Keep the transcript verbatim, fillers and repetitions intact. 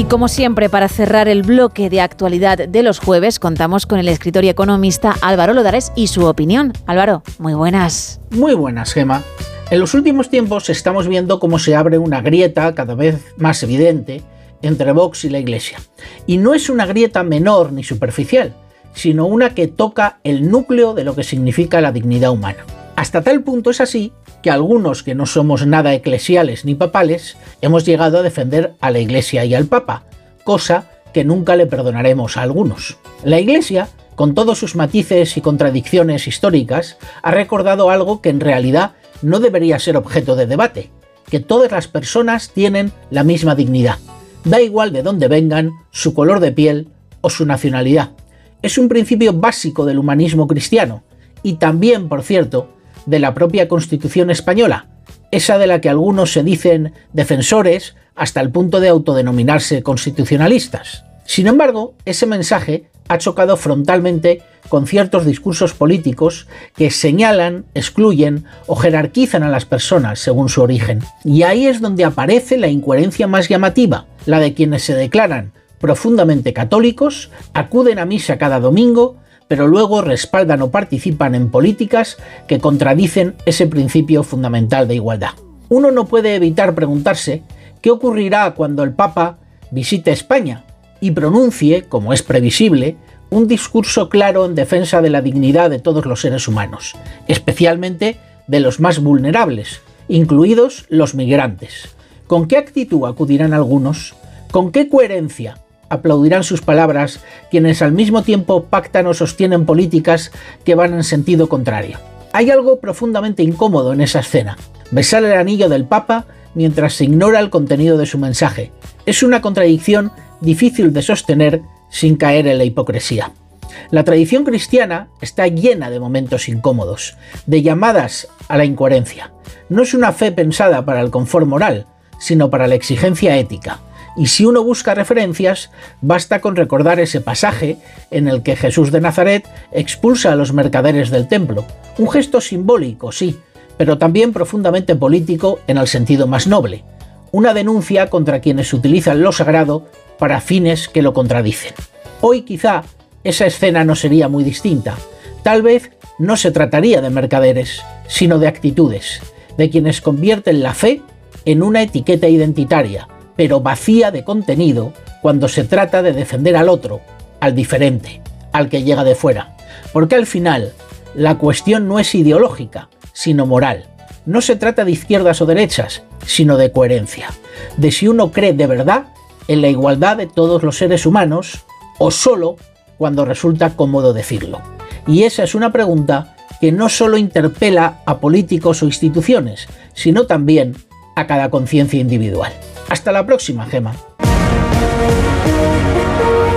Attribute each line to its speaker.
Speaker 1: Como siempre, para cerrar el bloque de actualidad de los jueves, contamos con el escritor y economista Álvaro Lodares y su opinión. Álvaro, muy buenas.
Speaker 2: Muy buenas, Gema. En los últimos tiempos estamos viendo cómo se abre una grieta cada vez más evidente entre Vox y la Iglesia. Y no es una grieta menor ni superficial, sino una que toca el núcleo de lo que significa la dignidad humana. Hasta tal punto es así que algunos que no somos nada eclesiales ni papales hemos llegado a defender a la Iglesia y al Papa, cosa que nunca le perdonaremos a algunos. La Iglesia, con todos sus matices y contradicciones históricas, ha recordado algo que en realidad no debería ser objeto de debate, que todas las personas tienen la misma dignidad. Da igual de dónde vengan, su color de piel o su nacionalidad. Es un principio básico del humanismo cristiano y también, por cierto, de la propia Constitución española, esa de la que algunos se dicen defensores hasta el punto de autodenominarse constitucionalistas. Sin embargo, ese mensaje ha chocado frontalmente con ciertos discursos políticos que señalan, excluyen o jerarquizan a las personas según su origen. Y ahí es donde aparece la incoherencia más llamativa, la de quienes se declaran profundamente católicos, acuden a misa cada domingo, pero luego respaldan o participan en políticas que contradicen ese principio fundamental de igualdad. Uno no puede evitar preguntarse qué ocurrirá cuando el Papa visite España y pronuncie, como es previsible, un discurso claro en defensa de la dignidad de todos los seres humanos, especialmente de los más vulnerables, incluidos los migrantes. ¿Con qué actitud acudirán algunos? ¿Con qué coherencia aplaudirán sus palabras quienes al mismo tiempo pactan o sostienen políticas que van en sentido contrario? Hay algo profundamente incómodo en esa escena. Besar el anillo del Papa mientras se ignora el contenido de su mensaje. Es una contradicción difícil de sostener sin caer en la hipocresía. La tradición cristiana está llena de momentos incómodos, de llamadas a la incoherencia. No es una fe pensada para el confort moral, sino para la exigencia ética. Y si uno busca referencias, basta con recordar ese pasaje en el que Jesús de Nazaret expulsa a los mercaderes del templo. Un gesto simbólico, sí, pero también profundamente político en el sentido más noble. Una denuncia contra quienes utilizan lo sagrado para fines que lo contradicen. Hoy quizá esa escena no sería muy distinta. Tal vez no se trataría de mercaderes, sino de actitudes, de quienes convierten la fe en una etiqueta identitaria, pero vacía de contenido cuando se trata de defender al otro, al diferente, al que llega de fuera. Porque al final, la cuestión no es ideológica, sino moral. No se trata de izquierdas o derechas, sino de coherencia. De si uno cree de verdad en la igualdad de todos los seres humanos, o solo cuando resulta cómodo decirlo. Y esa es una pregunta que no solo interpela a políticos o instituciones, sino también a cada conciencia individual. Hasta la próxima, Gema.